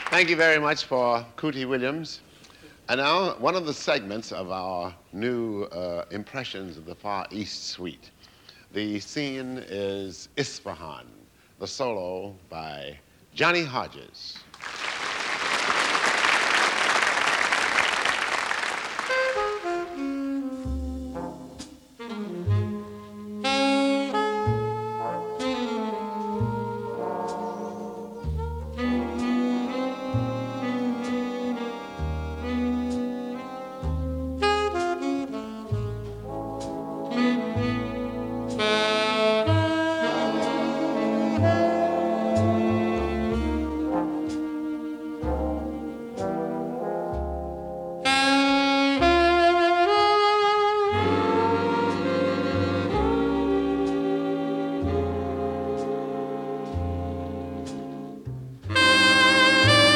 Thank you very much for Cootie Williams. And now, one of the segments of our new Impressions of the Far East suite. The scene is Isfahan, the solo by Johnny Hodges.